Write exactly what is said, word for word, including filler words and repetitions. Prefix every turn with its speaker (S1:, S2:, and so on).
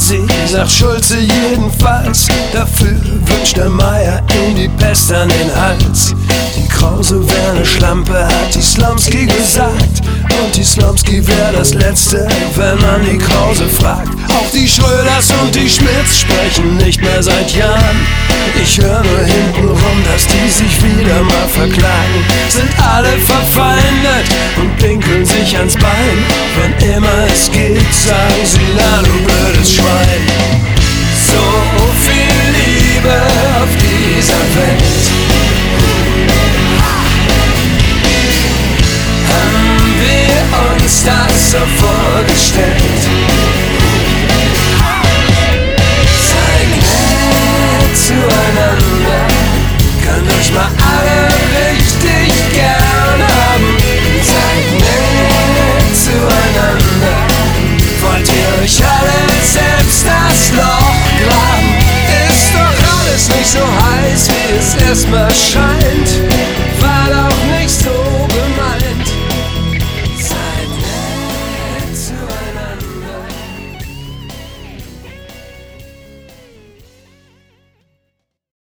S1: sie sagt Schulze jedenfalls. Dafür wünscht der Meier ihm die Pest an den Hals. Die Krause wär ne Schlampe, hat die Slomski gesagt. Und die Slomski wär das Letzte, wenn man die Krause fragt. Auch die Schröders und die Schmidts sprechen nicht mehr seit Jahren. Ich höre nur hintenrum, dass die sich wieder mal verklagen. Sind alle verfeindet und pinkeln sich ans Bein. Wann immer es geht, sagen sie, na du